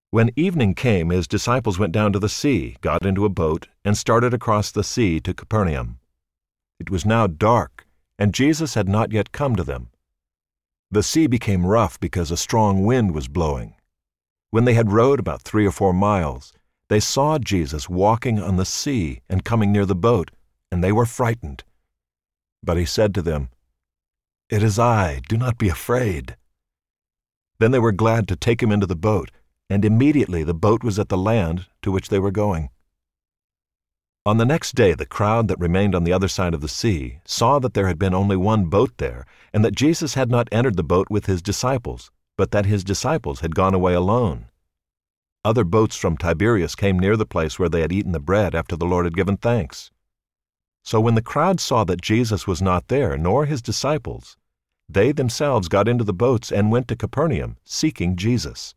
When evening came, his disciples went down to the sea, got into a boat, and started across the sea to Capernaum. It was now dark, and Jesus had not yet come to them. The sea became rough because a strong wind was blowing. When they had rowed about 3 or 4 miles, they saw Jesus walking on the sea and coming near the boat, and they were frightened. But he said to them, "It is I, do not be afraid." Then they were glad to take him into the boat, and immediately the boat was at the land to which they were going. On the next day the crowd that remained on the other side of the sea saw that there had been only one boat there, and that Jesus had not entered the boat with his disciples, but that his disciples had gone away alone. Other boats from Tiberias came near the place where they had eaten the bread after the Lord had given thanks. So when the crowd saw that Jesus was not there, nor his disciples, they themselves got into the boats and went to Capernaum, seeking Jesus.